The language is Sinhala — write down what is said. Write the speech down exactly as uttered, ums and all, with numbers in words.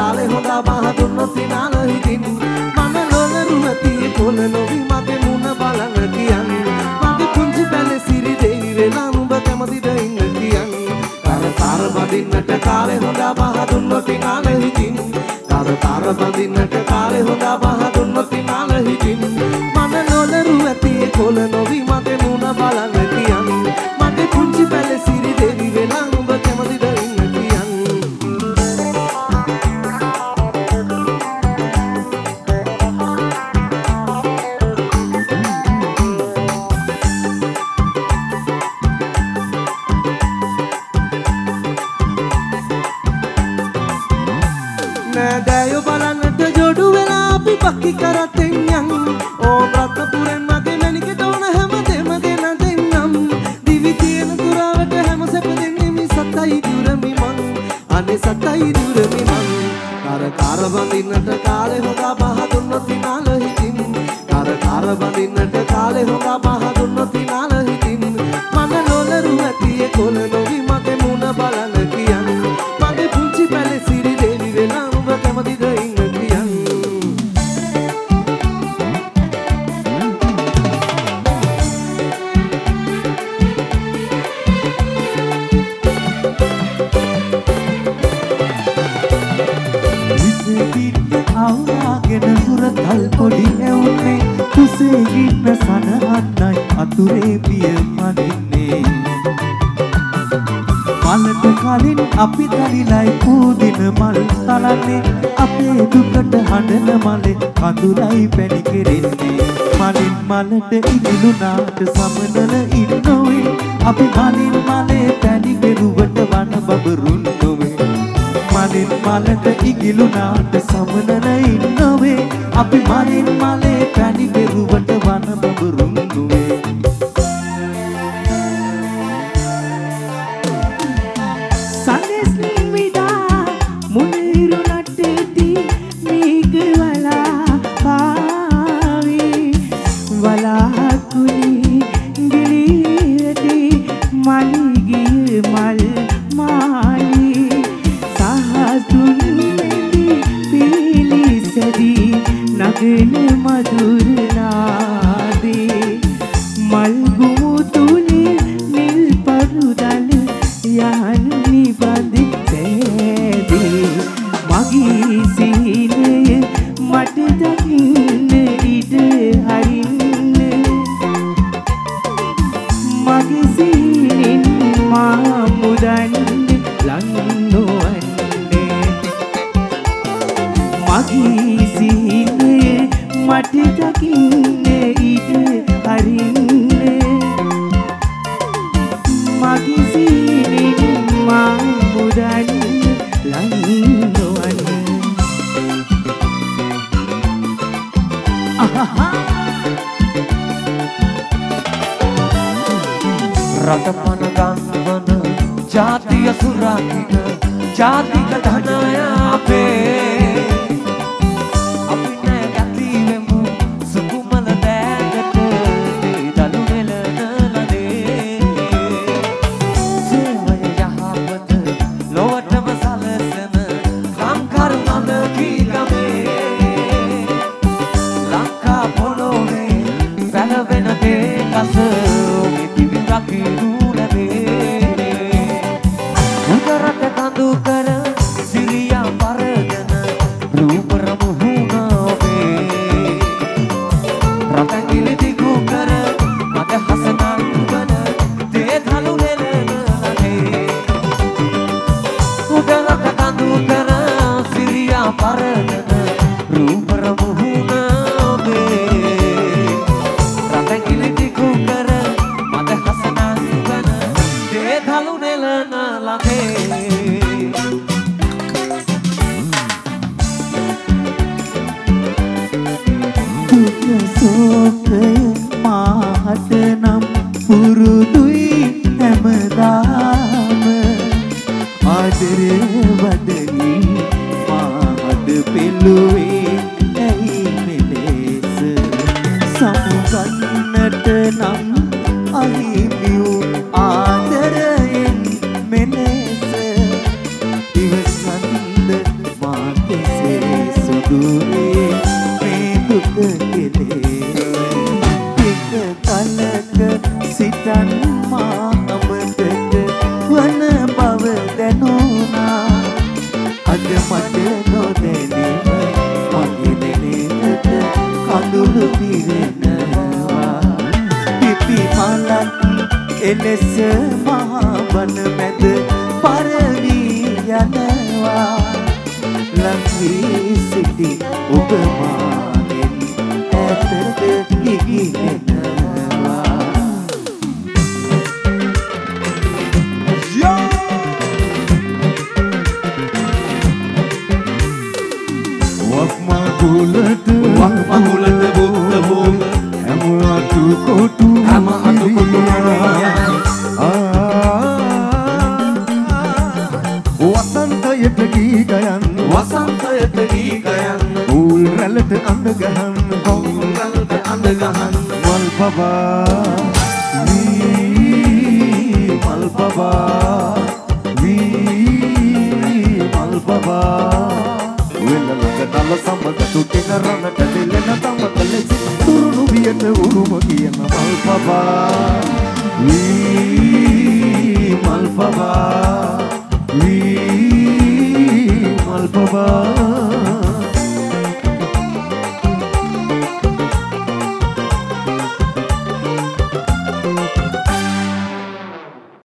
කාලේ හොඳා බහ දුන්නොත් සිනාල හිතින් මන ලොල රුවතියේ කොළ නොවි මගේ මුණ බලන්න කියන්නේ මගේ පුංචි පැලේ සිරි දෙවි වෙලා නුඹ කැමතිද ඉන්න කියන්නේ කර තර බඳින්නට කාලේ හොඳා බහ දුන්නොත් සිනාල හිතින් කර තර බඳින්නට කාලේ හොඳා බහ දුන්නොත් සිනාල හිතින් මන ලොල රුවතියේ කොළ නොවි මගේ මුණ බලන්න කියන්නේ මගේ පුංචි පැලේ සිරි දෙවි වෙලා නුඹ කැමතිද ඉන්න නෑදෑයෝ බලන්නට ජොඩු වෙලා අපි පක්කි කරතෙන් යන් ඕම් රත්නපුරෙන් මගේ මැණිකේ තෝන හැම දෙම ගෙන දෙන්නම් දිවි තියෙන තුරාවට හැම සැප දෙන්නේ මේ සතයි දුරමි මං අනේ සතයි දුරමි මං කර කර බඳින්නට කාලේ හොඳා බහ දුන්නොත් සිනාල හිතින් කර කර බඳින්නට කාලේ හොඳා බහ දුන්නොත් සිනාල හිතින් මන ලොල රුවතියේ කොළ නොවි මගේ මුණ බලන්න කියන්නේ මගේ පුංචි පැලේ සිරි දෙවි වෙලා නුඹ කැමතිද ඉන්න අවුරාගෙන හුරතල් පොඩි ඇවුනේ කුසේ ගින්න සනහන්නයි අතුරේ පිය මනින්නේ මලට කලින් අපි තලිලයි පූදින මල් තලන්නේ අපේ දුකට හඬන මලේ කඳුලයි පැණි කෙරෙන්නේ මලින් මලට ඉදිලුනාට සමනල ඉන්නෝයි අපි මලින් මලේ පැණි කෙරුවට වන බබරුන් නොවේ මලින් මලට ඉගිලුනාට සමනල ඉන්නවේ අපි මලින් මලේ පැණි කෙරුවට වන බබරුන් නොවේ රටපන ගන්වන ජාතිය සුරකින ජාතික ධනය අපේ අපි නැගතිවෙමු සුකුමල දෑකට දළු නෙලන ලනේ සේවය යහපත ලොවටම සලසන ලංකරු මලකී ගමේ ලංකා පොළොවේ පැලවෙන දේකස රකිනු ලැබේ උදරට කඳු කර සිරියා පරදන රූප රමුහුණාවේ රතංගිලි දිගු කර මද හසනංගන දේතලු නෙලනලේ උදරට කඳු කර සිරියා පරදන රූප රමුහුණාවේ රතංගිලි දිගු කර දේතලු නෙලන ලනේ දුක සෝකය මාහට නම් පුරුදුයි හැමදාම ආදරය වඩනි මාහට පෙළුවේ ඇයි මෙලෙස සමුගන්නට නම් අහිමියු ආදරයෙන් මෙලෙස ඉවසන්ද මාතේ කෙලේ එක කලක සිතන් මා අමතක වන බව දැනුණා අද මට නොදැනීම මගේ දැනෙන්නට කඳුළු පිරෙනවා පිපි මලක් එලෙස මහා වන මැද පරවී යනවා ලංවී සිටි ඔබ මාගෙන් ඈතට ගිහිනවා මගුලට මගුලට බුද්ධ බෝම හැම අතු කොටු හැම අතු කොටු වසන්තයට ගී ගයන් වසන්තයට ගී ගයන් උල් රැළට අඳ ගහන් උල් රැළට අඳ ගහන් මල් පබා වී මල් පබා වී මල් පබා වෙලලක දල සමග තුටින රණට දෙලෙන තමක ලෙස තුරුණු වියට උරුම කියන මල් පබා වී මල් පබා වී මල් පබා